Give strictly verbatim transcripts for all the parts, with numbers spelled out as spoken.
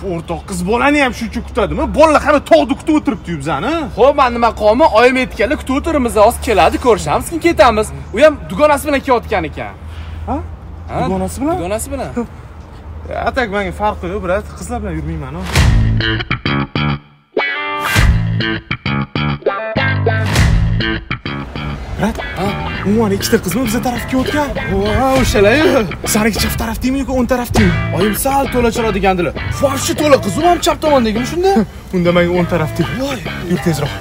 o'rtoq qiz bolani ham shuncha kutadimi? Bolalar hamma tog'da kutib o'tiribdi-yu bizani. Xo'p, men nima qilmoqmi? Oyim aytganlar kutib o'tiramiz, hozir keladi, ko'rishamiz, keyin ketamiz. U ham dugonasi bilan kelayotgan ekan. Ha? Dugonasi bilan? Dugonasi bilan. Atak menga farqi yo'q, brat. Qizlar bilan yurmayman-ku. Brat, umuman ikkita qizmi bizga tarafga o'tgan? Ha, o'shalar-yu. Saniki chap tarafdimi yoki o'ng tarafdimi? Oyim sal to'la chiroydigandilar. Foshi to'la qiz, u ham chap tomondagimi shunda? Unda menga o'ng tarafda. Voy, yur tezroq.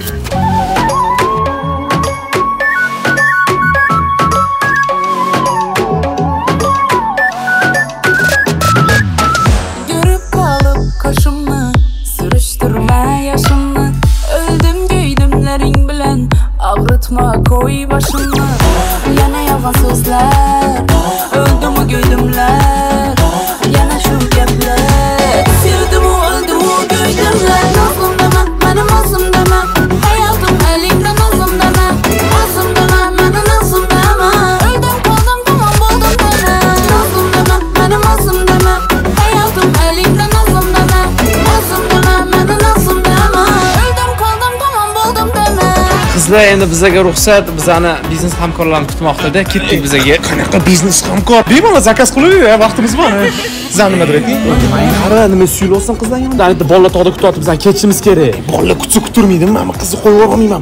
Görüp kalıp kaşımı, sürüştürme yaşımı. Öldüm göydümlerin bilen, ağrıtma koy başımı. Yana yalan sözler, öldü mü göydümler. Yana şu gepler, sevdim o öldü mü göydümler. Nazım deme, benim nazım deme. Hayatım elimde nazım deme. Nazım deme, benim nazım deme. Öldüm kaldım tamam buldum deme. Nazım deme, benim nazım deme. Hayatım elimde nazım deme. Nazım deme, benim nazım deme. Öldüm kaldım tamam buldum deme. Qizlar endi bizga ruxsat, bizani biznes hamkorlarimiz kutmoqda-da. Ketdik bizga. Qanaqa biznes hamkor? Bemalol zakaz qilaver, vaqtimiz bor. Sizlar nima deyapsiz? Qara, nima suyulsan qizlar yonida? Endi bolalar tog'da kutyapti, bizani ketishimiz kerak. Bolalar kutsa kuturmaydimi? Men qizni qo'yib yubormayman.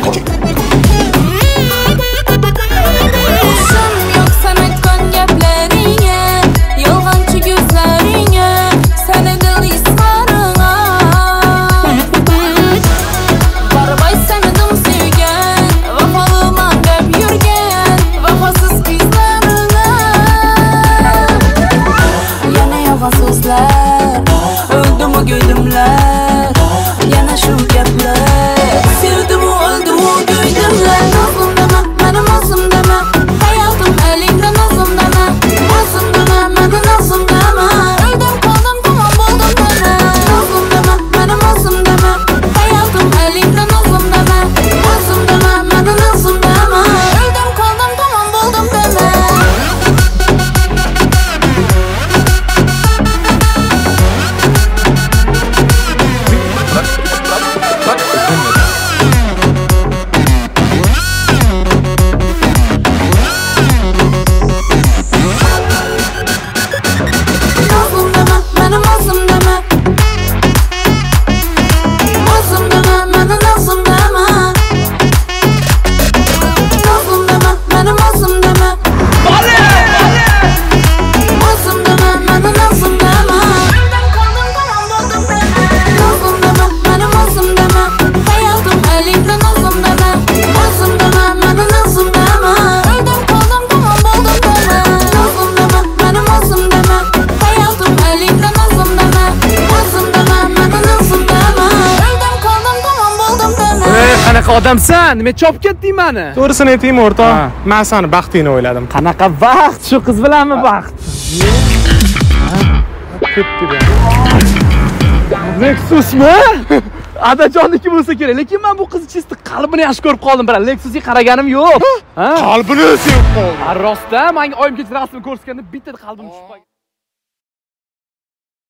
Hoşum yok sen etken geplerine. Yolgancı gözlerine. Seni dil iskarına. Barbay seni dım sevgen. Vafalığıma dep yürgen. Vafasız kızlarına. Yana yalan sözler. Öldü mü göydümler. Yana şu gepler. Sevdim o öldü mü göydümler. Nazım deme, benim nazım deme. Hayatım elimde nazım deme. Nazım deme, benim nazım deme. Öldüm kaldım tamam buldum deme. Nazım deme, benim nazım deme. Hayatım elimde nazım deme. Nazım deme, benim nazım deme. Öldüm kaldım tamam buldum deme. Nazım deme, benim nazım deme. Nazım deme, benim nazım deme. Nazım deme, benim nazım deme. Nazım deme, benim nazım deme. Öldüm kaldım tamam buldum deme. Nazım deme, benim nazım deme. Hayatım elimde nazım deme. Nazım deme, benim nazım deme. Öldüm kaldım tamam buldum deme. Nazım deme, benim nazım deme. Hayatım elimde nazım deme. Nazım deme, benim nazım deme. Öldüm kaldım tamam buldum deme. Ey, qanaqa odamsan? Nima chopib ketding meni? To'g'risini aytaymi, o'rtoq? Men seni baxtingni o'yladim. Qanaqa baxt? Shu qiz bilanmi baxt? Ketdi bu. Lexusmi? Adajonniki bo'lsa kerak, lekin men bu qizni chista qalbini yaxshi ko'rib qoldim, bilan Lexusga qaraganim yo'q. Ha? Qalbini sevib qoldim. Rostda, menga oyim kecha rasmini ko'rsatganda bitta qalbim tushib qolgan.